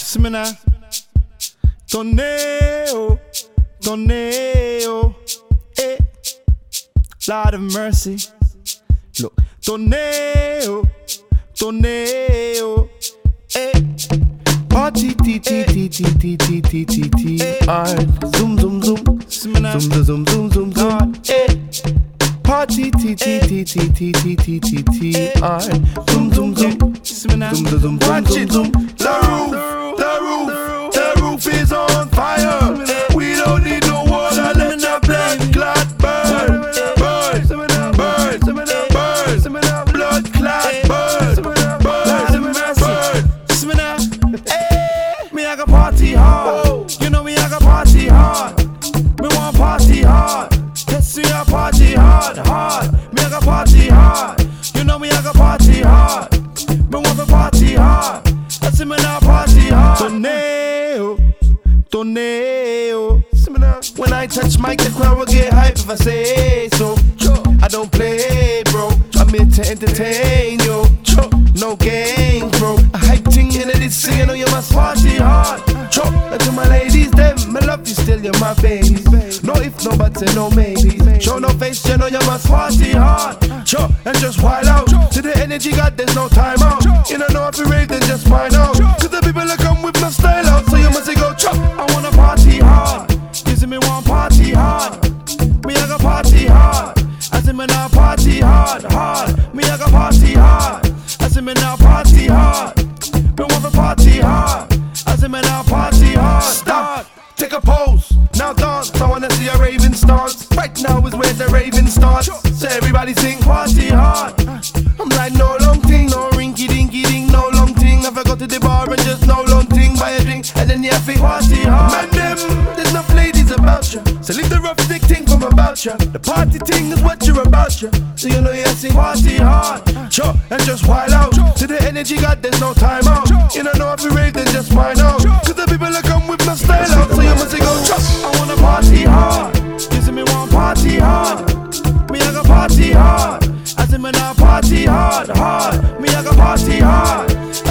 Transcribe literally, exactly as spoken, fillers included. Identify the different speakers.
Speaker 1: Smina, Toneo, Toneo, eh, Lord of mercy. Look, Toneo, Toneo, eh. Party T T T T T T T T T R. Zoom zoom zoom, zoom zoom zoom zoom zoom, eh. Party T T T T T T T T T R. Zoom zoom zoom, zoom zoom zoom zoom zoom. The roof, the roof, the roof is on fire. We don't need no water, let the blood clot burn, burn, burn, burn, blood clot burn, burn, burn. Hey, me I got party hard. You know me I got party hard. Me want party hard. Yes, we a party hard, hard. Me I got party hard. You know me I got party hard. Me want to party hard. I see me now party hard. Toneo, Toneo. When I touch mic, the crowd will get hype if I say so. I don't play, bro. I'm here to entertain you. No games, bro. A hype thing in this singing, know you must party hard. And to my ladies, them, me love you still, you're my baby. No if, no buts, and no maybe. Show no face, you know you must party hard. And just wild out. To the energy, God, there's no time out. You don't know if you rave, then just find out. Cause the people that come with no style out, so you must say go chop. I wanna party hard. You see me want party hard. Me I got party hard. I see me now party hard, hard. Me I got party hard. I see me now party hard. Me want to party hard. I see me now party hard. Stop, take a pose, now dance. I wanna see a raving stance. Right now is where the raving starts. So everybody sing party hard. I'm like no long thing, no rinky dinky ding, no long thing. If I go to the bar and just no long thing, buy a drink and then you have to party hard. Man them, there's enough ladies about you, so leave the rough stick thing from about you. The party thing is what you're about you, so you know you have to party hard. Sure, and just wild out. To the energy, God, there's no time out. You don't know if you rave, then just find out. Cause the people that come with no style out, so you must go chop. I wanna party hard. You see me want party hard. Me I got party hard. I see me now party hard, hard. Me I got party hard.